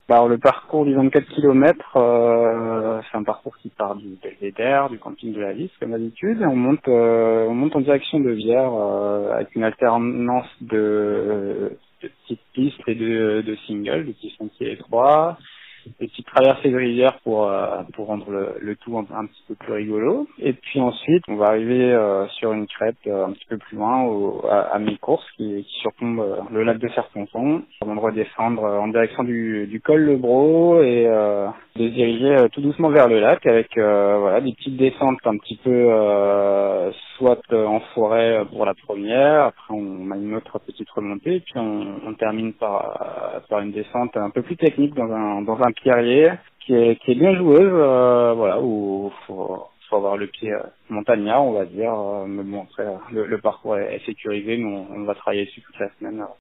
Alors, le parcours du 24 km, c'est un parcours qui part du Belvédère, du camping de la Lys, comme d'habitude, et on monte en direction de Vierre avec une alternance de petites pistes et de singles, de petits sentiers étroits, des petites traversées de rivière pour rendre le tout un petit peu plus rigolo. Et puis ensuite, on va arriver sur une crête un petit peu plus loin à mi-course qui surplombe le lac de Serponçon, avant de redescendre en direction du col Le Bro et de se diriger tout doucement vers le lac avec voilà des petites descentes un petit peu soit en forêt pour la première, après on a une autre petite remontée et puis on termine par une descente un peu plus technique dans un pierrier qui est bien joueuse, voilà, où faut avoir le pied montagnard, on va dire, mais bon après le parcours est sécurisé, nous on va travailler dessus toute la semaine.